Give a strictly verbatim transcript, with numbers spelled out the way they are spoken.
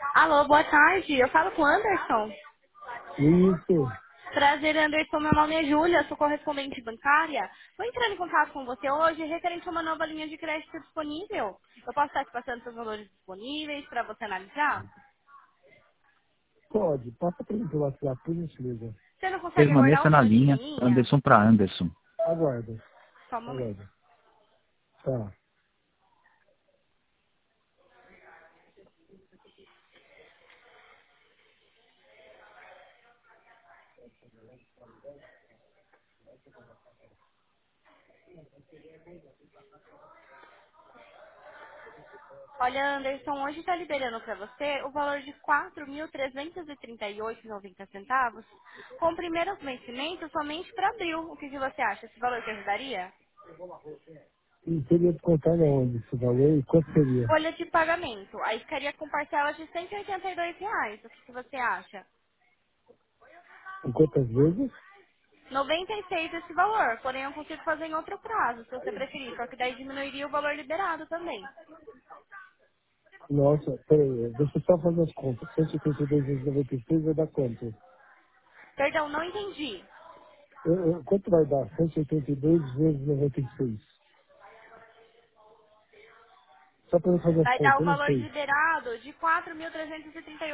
Alô, boa tarde. Eu falo com o Anderson. Isso. Prazer, Anderson. Meu nome é Júlia, sou correspondente bancária. Vou entrar em contato com você hoje referente a uma nova linha de crédito disponível. Eu posso estar te passando seus valores disponíveis para você analisar? Pode. Passa para mim pelo WhatsApp, por gentileza. Você não consegue aguardar Permaneça um na minutinho em linha linha? Anderson para Anderson. Aguarda. Só um momento. Aguarda. Tá. Olha, Anderson, hoje está liberando para você o valor de quatro mil trezentos e trinta e oito e noventa centavos, com primeiros vencimentos somente para abril. O que, que você acha? Esse valor te ajudaria? E teria que contar na onde esse valor e quanto seria? Folha de pagamento. Aí ficaria com parcelas de cento e oitenta e dois reais. O que, que você acha? Em quantas vezes? noventa e seis esse valor, porém eu consigo fazer em outro prazo, se você preferir, só que daí diminuiria o valor liberado também. Nossa, peraí, deixa eu só fazer as contas. cento e oitenta e dois vezes noventa e seis vai dar quanto? Perdão, não entendi. Eu- eu- quanto vai dar? cento e oitenta e dois vezes noventa e seis. Só para eu fazer as Vai dar contas, o eu não valor sei. liberado de quatro mil trezentos e trinta e